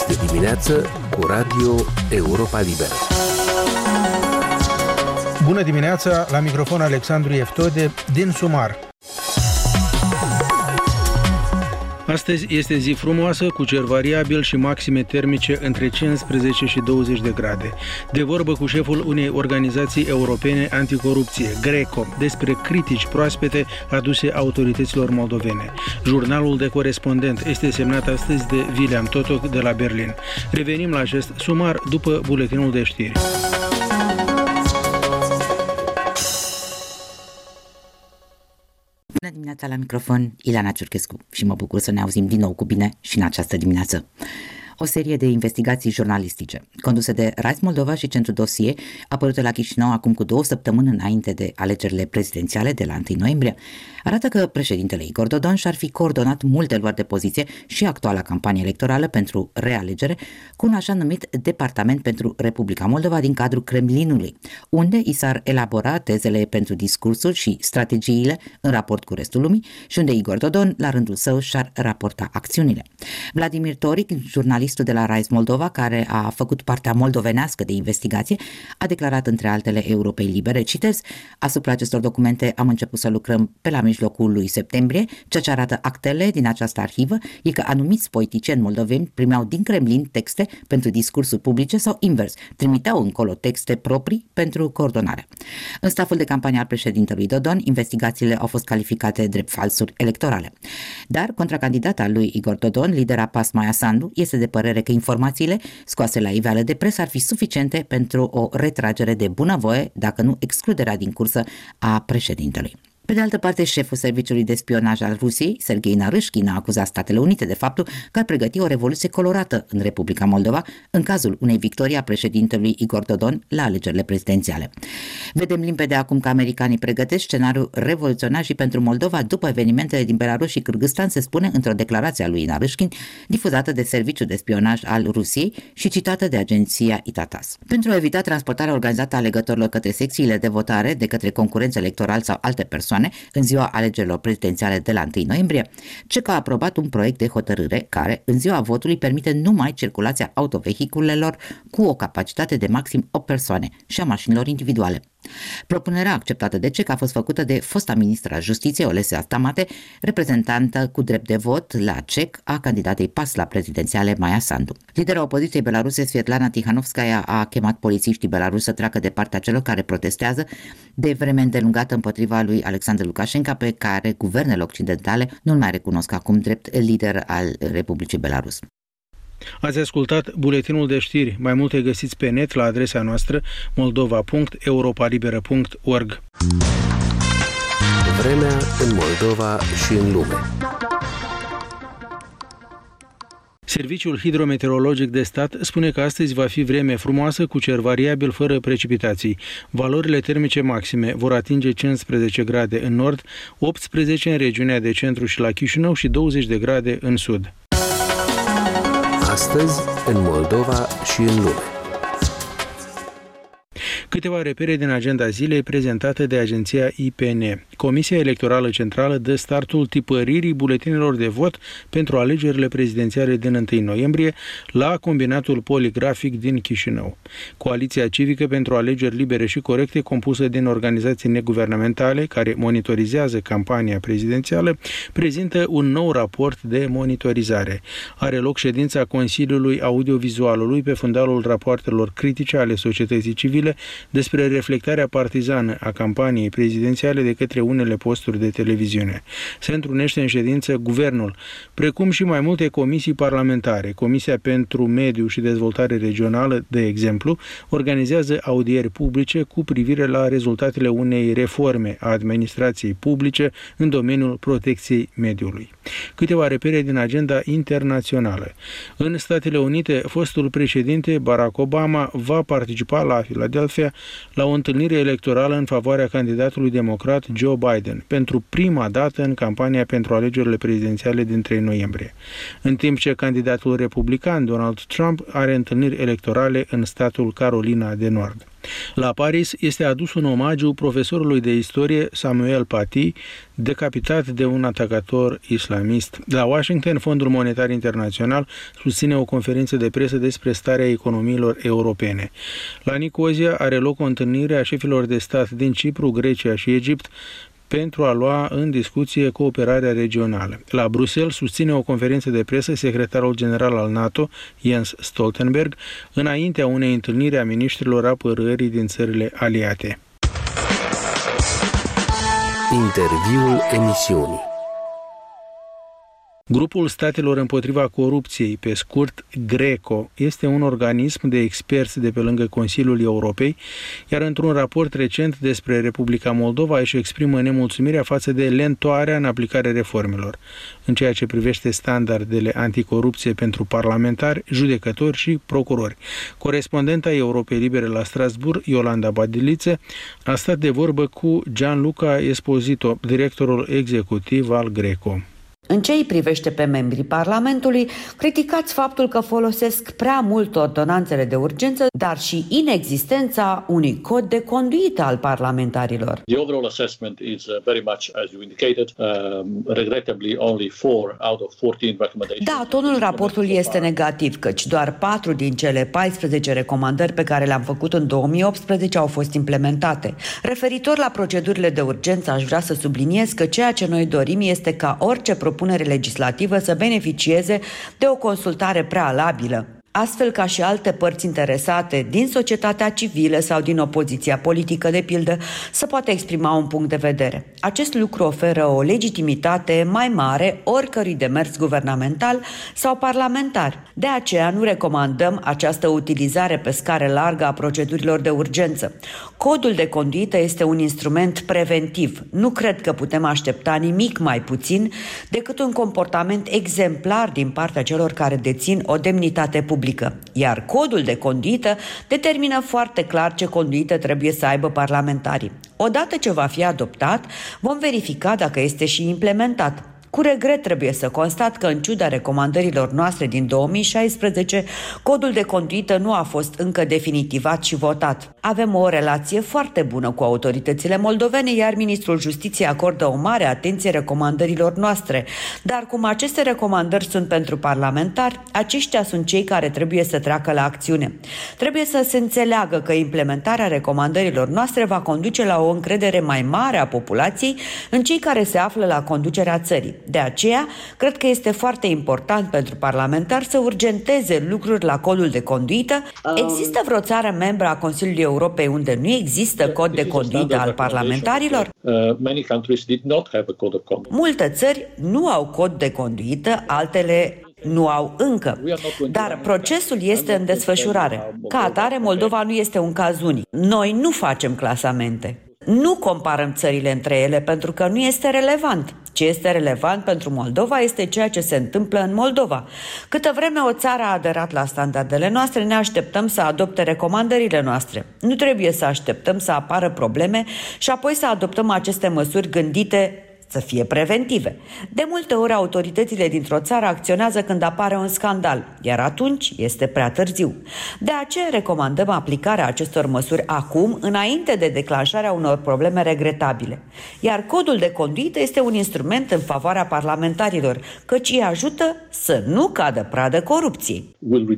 Este dimineață cu Radio Europa Liberă. Bună dimineața, la microfon Alexandru Eftode din Sumar. Astăzi este zi frumoasă, cu cer variabil și maxime termice între 15 și 20 de grade. De vorbă cu șeful unei organizații europene anticorupție, GRECO, despre critici proaspete aduse autorităților moldovene. Jurnalul de corespondent este semnat astăzi de William Totok de la Berlin. Revenim la acest sumar după buletinul de știri. Bună dimineața, la microfon Ileana Ciurchescu și mă bucur să ne auzim din nou cu bine și în această dimineață. O serie de investigații jurnalistice conduse de Rise Moldova și Centru Dosie, apărute la Chișinău acum cu 2 săptămâni înainte de alegerile prezidențiale de la 1 noiembrie, arată că președintele Igor Dodon și-ar fi coordonat multe luări de poziție și actuala campanie electorală pentru realegere cu un așa numit Departament pentru Republica Moldova din cadrul Kremlinului, unde i s-ar elabora tezele pentru discursul și strategiile în raport cu restul lumii și unde Igor Dodon, la rândul său, și-ar raporta acțiunile. Vladimir Toric, jurnalistul de la Rise Moldova, care a făcut partea moldovenească de investigație, a declarat între altele Europei Libere, citez: asupra acestor documente am început să lucrăm pe la mijlocul lui septembrie. Ceea ce arată actele din această arhivă e că anumiți politicieni moldoveni primeau din Kremlin texte pentru discursuri publice sau invers, trimiteau încolo texte proprii pentru coordonare. În staful de campanie al președintelui Dodon, investigațiile au fost calificate drept falsuri electorale. Dar contracandidata lui Igor Dodon, lidera PAS Maia Sandu, este de părere că informațiile scoase la iveală de presă ar fi suficiente pentru o retragere de bunăvoie, dacă nu excluderea din cursă a președintelui. Pe de altă parte, șeful Serviciului de Spionaj al Rusiei, Serghei Narâșchin, a acuzat Statele Unite de faptul că ar pregăti o revoluție colorată în Republica Moldova în cazul unei victorii a președintelui Igor Dodon la alegerile prezidențiale. Vedem limpede acum că americanii pregătesc scenariul revoluționar și pentru Moldova după evenimentele din Belarus și Kârgâstan, se spune într-o declarație a lui Narâșchin, difuzată de Serviciul de Spionaj al Rusiei și citată de agenția ITATAS. Pentru a evita transportarea organizată a alegătorilor către secțiile de votare de către concurenți electorali sau alte persoane în ziua alegerilor prezidențiale de la 1 noiembrie, CEC a aprobat un proiect de hotărâre care, în ziua votului, permite numai circulația autovehiculelor cu o capacitate de maxim 8 persoane și a mașinilor individuale. Propunerea acceptată de CEC a fost făcută de fosta ministră a Justiției, Olesya Stamate, reprezentantă cu drept de vot la CEC a candidatei PAS la prezidențiale Maia Sandu. Lidera opoziției belaruse, Svetlana Tihanovskaya, a chemat polițiștii belarusi să treacă de partea celor care protestează de vreme îndelungată împotriva lui Alexandru Lukashenko, pe care guvernele occidentale nu-l mai recunosc acum drept lider al Republicii Belarus. Ați ascultat buletinul de știri. Mai multe găsiți pe net la adresa noastră moldova.europalibera.org. Vremea în Moldova și în lume. Serviciul hidrometeorologic de stat spune că astăzi va fi vreme frumoasă cu cer variabil fără precipitații. Valorile termice maxime vor atinge 15 grade în nord, 18 în regiunea de centru și la Chișinău și 20 de grade în sud. Astăzi, în Moldova și în lume. Câteva repere din agenda zilei prezentată de agenția IPN. Comisia Electorală Centrală dă startul tipăririi buletinelor de vot pentru alegerile prezidențiale din 1 noiembrie la combinatul poligrafic din Chișinău. Coaliția Civică pentru Alegeri Libere și Corecte, compusă din organizații neguvernamentale care monitorizează campania prezidențială, prezintă un nou raport de monitorizare. Are loc ședința Consiliului Audiovizualului pe fundalul rapoartelor critice ale societății civile despre reflectarea partizană a campaniei prezidențiale de către unele posturi de televiziune. Se întrunește în ședință guvernul, precum și mai multe comisii parlamentare. Comisia pentru Mediu și Dezvoltare Regională, de exemplu, organizează audieri publice cu privire la rezultatele unei reforme a administrației publice în domeniul protecției mediului. Câteva repere din agenda internațională. În Statele Unite, fostul președinte Barack Obama va participa la Philadelphia la o întâlnire electorală în favoarea candidatului democrat Joe Biden, pentru prima dată în campania pentru alegerile prezidențiale din 3 noiembrie, în timp ce candidatul republican Donald Trump are întâlniri electorale în statul Carolina de Nord. La Paris este adus un omagiu profesorului de istorie Samuel Paty, decapitat de un atacator islamist. La Washington, Fondul Monetar Internațional susține o conferință de presă despre starea economiilor europene. La Nicozia are loc o întâlnire a șefilor de stat din Cipru, Grecia și Egipt pentru a lua în discuție cooperarea regională. La Bruxelles susține o conferință de presă secretarul general al NATO, Jens Stoltenberg, înaintea unei întâlniri a miniștrilor apărării din țările aliate. Interviul emisiunii. Grupul Statelor împotriva corupției, pe scurt GRECO, este un organism de experți de pe lângă Consiliul Europei, iar într-un raport recent despre Republica Moldova își exprimă nemulțumirea față de lentoarea în aplicarea reformelor, în ceea ce privește standardele anticorupție pentru parlamentari, judecători și procurori. Corespondenta Europei Libere la Strasbourg, Iolanda Badiliță, a stat de vorbă cu Gianluca Esposito, directorul executiv al GRECO. În ce îi privește pe membrii Parlamentului, criticați faptul că folosesc prea mult ordonanțele de urgență, dar și inexistența unui cod de conduită al parlamentarilor. The overall assessment is very much as you indicated, regrettably only 4 out of 14 recommendations. Da, tonul raportului este negativ, căci doar 4 din cele 14 recomandări pe care le-am făcut în 2018 au fost implementate. Referitor la procedurile de urgență, aș vrea să subliniez că ceea ce noi dorim este ca orice propunere legislativă să beneficieze de o consultare prealabilă, astfel ca și alte părți interesate din societatea civilă sau din opoziția politică, de pildă, să poată exprima un punct de vedere. Acest lucru oferă o legitimitate mai mare oricărui demers guvernamental sau parlamentar. De aceea nu recomandăm această utilizare pe scară largă a procedurilor de urgență. Codul de conduită este un instrument preventiv. Nu cred că putem aștepta nimic mai puțin decât un comportament exemplar din partea celor care dețin o demnitate publică. Iar codul de conduită determină foarte clar ce conduită trebuie să aibă parlamentarii. Odată ce va fi adoptat, vom verifica dacă este și implementat. Cu regret trebuie să constat că, în ciuda recomandărilor noastre din 2016, codul de conduită nu a fost încă definitivat și votat. Avem o relație foarte bună cu autoritățile moldovene, iar Ministrul Justiției acordă o mare atenție recomandărilor noastre. Dar cum aceste recomandări sunt pentru parlamentari, aceștia sunt cei care trebuie să treacă la acțiune. Trebuie să se înțeleagă că implementarea recomandărilor noastre va conduce la o încredere mai mare a populației în cei care se află la conducerea țării. De aceea, cred că este foarte important pentru parlamentari să urgenteze lucruri la codul de conduită. Există vreo țară membră a Consiliului Europei unde nu există cod de conduită al parlamentarilor? Multe țări nu au cod de conduită, altele nu au încă. Dar procesul este în desfășurare. Ca atare, Moldova nu este un caz unic. Noi nu facem clasamente. Nu comparăm țările între ele pentru că nu este relevant. Ce este relevant pentru Moldova este ceea ce se întâmplă în Moldova. Câtă vreme o țară a aderat la standardele noastre, ne așteptăm să adopte recomandările noastre. Nu trebuie să așteptăm să apară probleme și apoi să adoptăm aceste măsuri gândite să fie preventive. De multe ori, autoritățile dintr-o țară acționează când apare un scandal, iar atunci este prea târziu. De aceea recomandăm aplicarea acestor măsuri acum, înainte de declanșarea unor probleme regretabile. Iar codul de conduită este un instrument în favoarea parlamentarilor, căci îi ajută să nu cadă pradă corupției.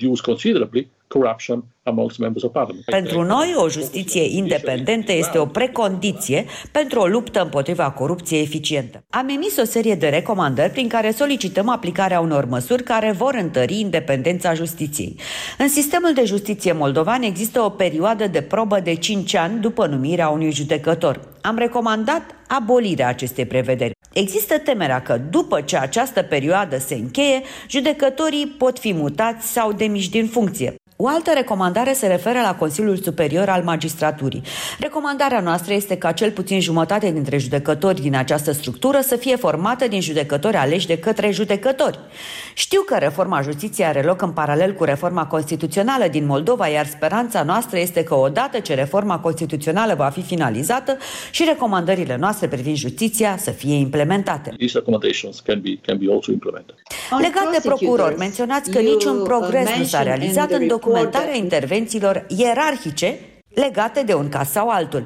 Pentru noi, o justiție independentă este o precondiție pentru o luptă împotriva corupției eficientă. Am emis o serie de recomandări prin care solicităm aplicarea unor măsuri care vor întări independența justiției. În sistemul de justiție moldovan există o perioadă de probă de 5 ani după numirea unui judecător. Am recomandat abolirea acestei prevederi. Există temerea că, după ce această perioadă se încheie, judecătorii pot fi mutați sau demiși din funcție. O altă recomandare se referă la Consiliul Superior al Magistraturii. Recomandarea noastră este ca cel puțin jumătate dintre judecători din această structură să fie formată din judecători aleși de către judecători. Știu că reforma justiției are loc în paralel cu reforma constituțională din Moldova, iar speranța noastră este că odată ce reforma constituțională va fi finalizată și recomandările noastre privind justiția să fie implementate. Legat de procurori, menționați că niciun progres nu s-a realizat în documentarea intervențiilor ierarhice legate de un caz sau altul.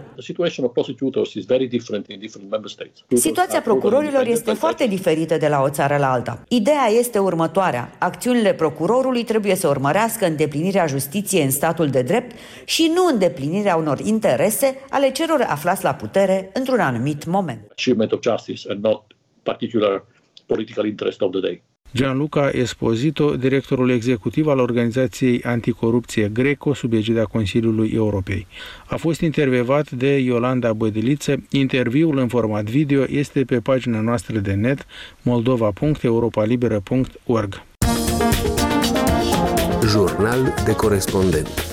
Situația procurorilor este foarte diferită de la o țară la alta. Ideea este următoarea. Acțiunile procurorului trebuie să urmărească îndeplinirea justiției în statul de drept și nu îndeplinirea unor interese ale celor aflați la putere într-un anumit moment. Gianluca Esposito, directorul executiv al organizației anticorupție Greco sub egida Consiliului Europei. A fost intervievat de Iolanda Bădiliță. Interviul în format video este pe pagina noastră de net moldova.europalibera.org. Jurnal de corespondent.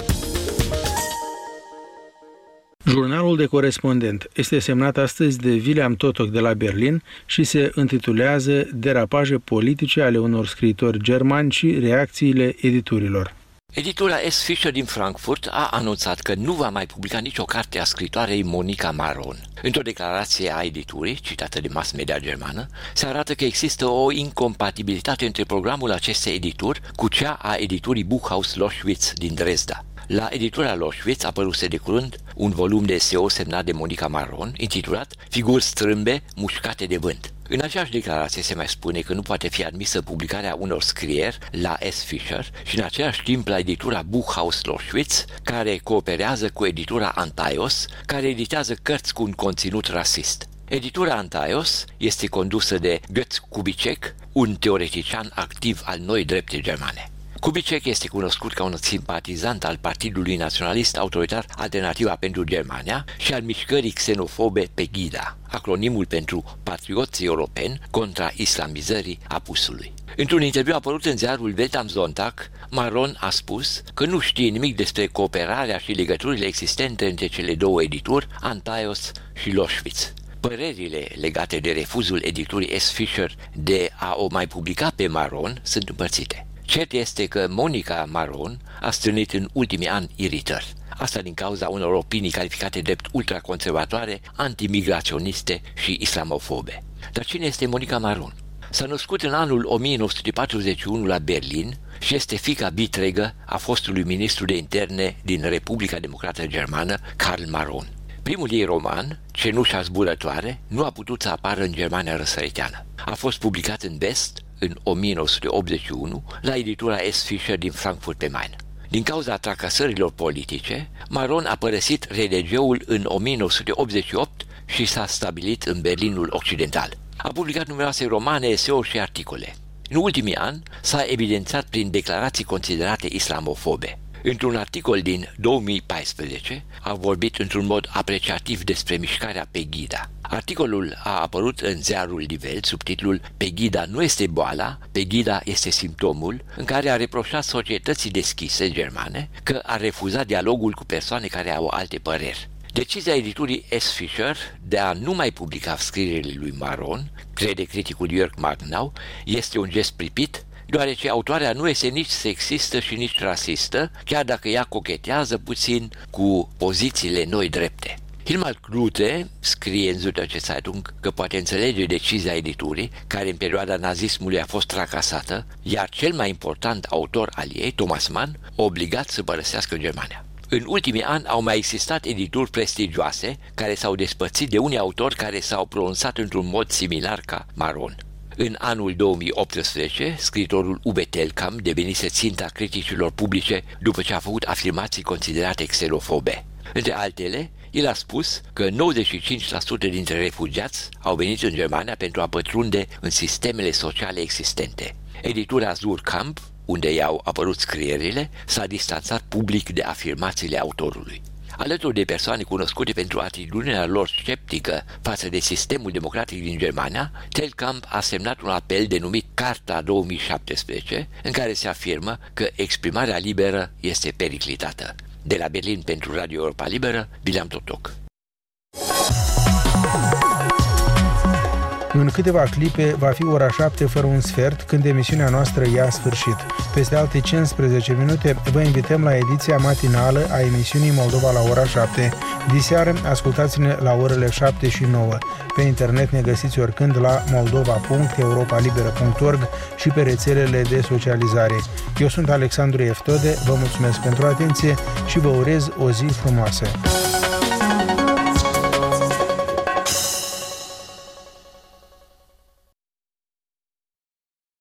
Jurnalul de corespondent este semnat astăzi de William Totok de la Berlin și se intitulează Derapaje politice ale unor scriitori germani și reacțiile editurilor. Editura S. Fischer din Frankfurt a anunțat că nu va mai publica nicio carte a scritoarei Monica Maron. Într-o declarație a editurii, citată de mass media germană, se arată că există o incompatibilitate între programul acestei edituri cu cea a editurii Buchhaus Loschwitz din Dresda. La editura Loschwitz apăruse de curând un volum de eseu semnat de Monica Maron, intitulat Figuri strâmbe mușcate de vânt. În aceeași declarație se mai spune că nu poate fi admisă publicarea unor scrieri la S. Fischer și în același timp la editura Buchhaus Loschwitz, care cooperează cu editura Antaios, care editează cărți cu un conținut rasist. Editura Antaios este condusă de Götz Kubitschek, un teoretician activ al noi drepte germane. Kubitschek este cunoscut ca un simpatizant al Partidului Naționalist Autoritar Alternativa pentru Germania și al mișcării xenofobe Pegida, acronimul pentru Patrioții Europeni contra islamizării apusului. Într-un interviu apărut în ziarul Welt am Sonntag, Maron a spus că nu știe nimic despre cooperarea și legăturile existente între cele două edituri, Antaios și Loschwitz. Părerile legate de refuzul editurii S. Fischer de a o mai publica pe Maron sunt împărțite. Cert este că Monica Maron a strânit în ultimii ani iritări. Asta din cauza unor opinii calificate drept ultraconservatoare, antimigraționiste și islamofobe. Dar cine este Monica Maron? S-a născut în anul 1941 la Berlin și este fiica bitregă a fostului ministru de interne din Republica Democrată Germană, Karl Maron. Primul ei roman, Cenușa zburătoare, nu a putut să apară în Germania răsăriteană. A fost publicat în West în 1981 la editura S. Fischer din Frankfurt pe Main. Din cauza tracasărilor politice, Maron a părăsit RDG-ul în 1988 și s-a stabilit în Berlinul Occidental. A publicat numeroase romane, eseuri și articole. În ultimii ani s-a evidențiat prin declarații considerate islamofobe. Într-un articol din 2014 a vorbit într-un mod apreciativ despre mișcarea Pegida. Articolul a apărut în ziarul Die Welt sub titlul Pegida nu este boala, Pegida este simptomul, în care a reproșat societății deschise germane că a refuzat dialogul cu persoane care au alte păreri. Decizia editurii S. Fischer de a nu mai publica scrierile lui Maron, crede criticul Jörg Marknau, este un gest pripit, deoarece autoarea nu este nici sexistă și nici rasistă, chiar dacă ea cochetează puțin cu pozițiile noi drepte. Hilmar Klute scrie în Süddeutsche Zeitung că poate înțelege decizia editurii, care în perioada nazismului a fost tracasată, iar cel mai important autor al ei, Thomas Mann, obligat să părăsească Germania. În ultimii ani au mai existat edituri prestigioase care s-au despărțit de unii autori care s-au pronunțat într-un mod similar ca Maron. În anul 2018, scriitorul Uwe Telkam devenise ținta criticilor publice după ce a făcut afirmații considerate xenofobe. Între altele, el a spus că 95% dintre refugiați au venit în Germania pentru a pătrunde în sistemele sociale existente. Editura Surkamp, unde i-au apărut scrierile, s-a distanțat public de afirmațiile autorului. Alături de persoane cunoscute pentru atitudinea lor sceptică față de sistemul democratic din Germania, Telkamp a semnat un apel denumit Carta 2017, în care se afirmă că exprimarea liberă este periclitată. De la Berlin pentru Radio Europa Liberă, William Totok. În câteva clipe va fi ora 7 fără un sfert, când emisiunea noastră ia sfârșit. Peste alte 15 minute vă invităm la ediția matinală a emisiunii Moldova la ora 7. Diseară ascultați-ne la orele 7 și 9. Pe internet ne găsiți oricând la moldova.europalibera.org și pe rețelele de socializare. Eu sunt Alexandru Eftode, vă mulțumesc pentru atenție și vă urez o zi frumoasă.